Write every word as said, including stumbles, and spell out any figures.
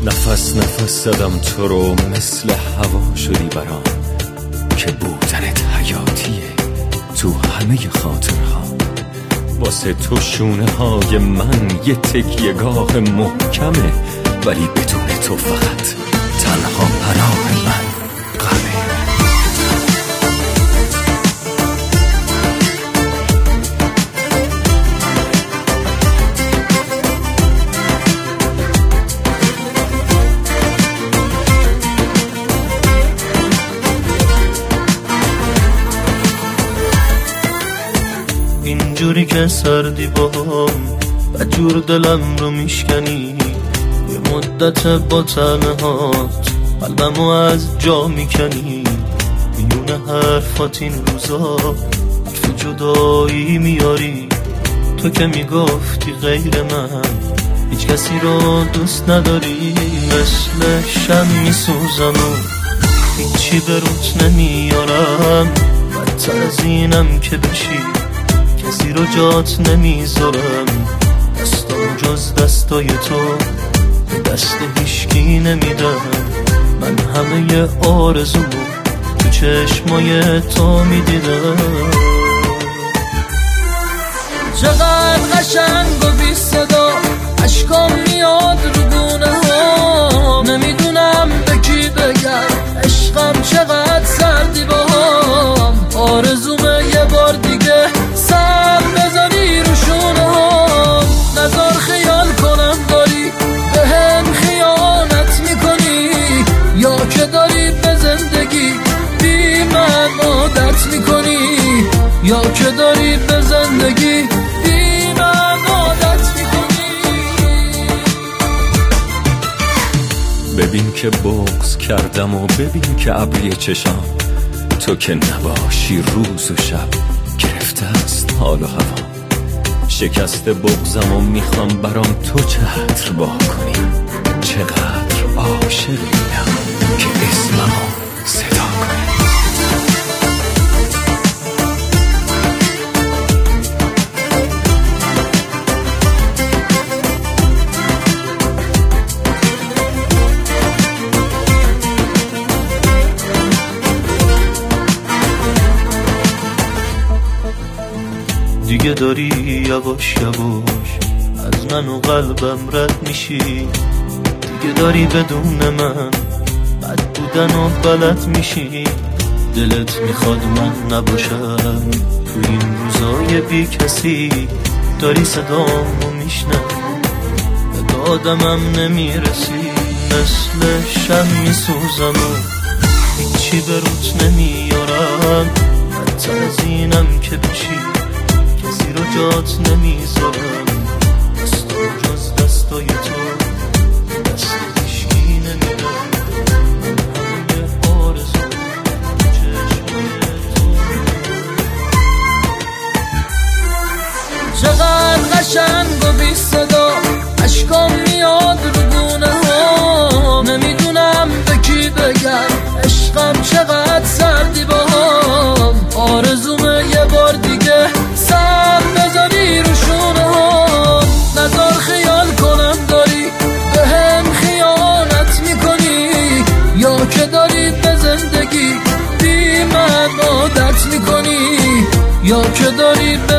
نفس نفس زدم تو رو مثل هوا شدی برام که بودنت حیاتیه تو همه خاطرها. واسه تو شونه های من یه تکیه‌گاه محکمه، ولی بدون تو فقط تنها پناه من غمه. اینجوری که سردی باهم و جور دلم رو میشکنی، یه مدت با تنهات قلبمو از جا میکنی. میونه حرفات این روزا حرف جدایی میاری، تو که میگفتی غیر من هیچ کسی رو دوست نداری. مثل شم میسوزم و هیچی به روت نمیارم، بدتر از اینم که بشی کسی رو جات نمیذارم. دستام جز دستای تو دست هیشکی نمیدم. من همه آرزومو تو چشمای تو میدیدم. چقدر قشنگ و بی صدا عشقام میاد رو گونه ها، نمیدونم به کی بگم عشقم چقدر سردی باهام. آرزومه یه بار دیگه سر بزنی رو شونه ها، نظر خیال کنم داری به هم خیانت میکنی، یا که داری به زندگی بی من عادت میکنی، یا که داری به زندگی بی من عادت میکنی. ببین که بغض کردم و ببین که ابری چشام، تو که نباشی روز و شب گرفته است حال و هوا. شکست بغضم و میخوام برام تو چتر با کنی، چقدر عاشقیم که اسممو صدا کنی. دیگه داری یواش یواش از من و قلبم رد میشی، دیگه داری بدون من بد بودن و بلد میشی. دلت میخواد من نباشم تو این روزای بی کسی، داری صدامو میشنوی به دادمم نمیرسی. مثل شم میسوزم و هیچی به روت نمیارم، بدتر از اینم که بشی کسی رو جات نمیذارم. دستام جز دستای تو دست هیشکی نمیدم. من همه آرزو چشمای تو. چقدر قشنگ و بی صدا عشقام میاد رو گونه ها، نمیدونم به کی بگم عشقم چقدر سردی باهام. آرزومه یه بار دیگه سر بزنی رو شونه ها، نظر خیال کنم داری به هم خیانت میکنی، یا که داری به زندگی بی من عادت میکنی، یا که داری به